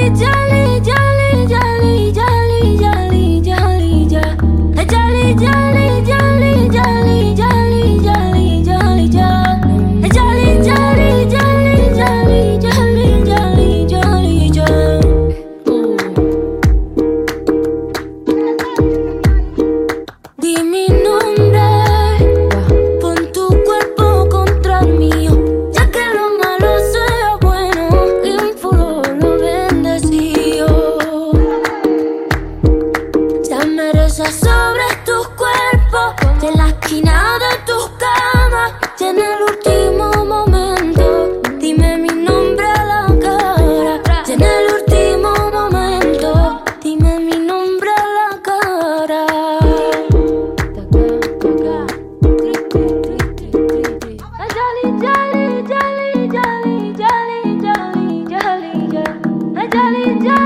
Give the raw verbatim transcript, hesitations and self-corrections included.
jolly, jolly, jolly, jolly, jolly, jolly, ja. Hey, jolly, jolly, jolly, jolly, jolly, jolly, jolly, ja. Hey, jolly, jolly, jolly, jolly, jolly, jolly, jolly, ja. Uh. Di mi nombre, pon tu cuerpo contra el mío, ya que lo malo sea bueno y un furor lo bendecido. Ya me rezas sobre tus cuerpos, de la esquina de tus camas, y en el último momento, dime mi nombre a la cara. Y en el último momento, dime mi nombre a la cara. Jolly, jolly, jolly, jolly, jolly, jolly, jolly, jolly, jolly, jolly.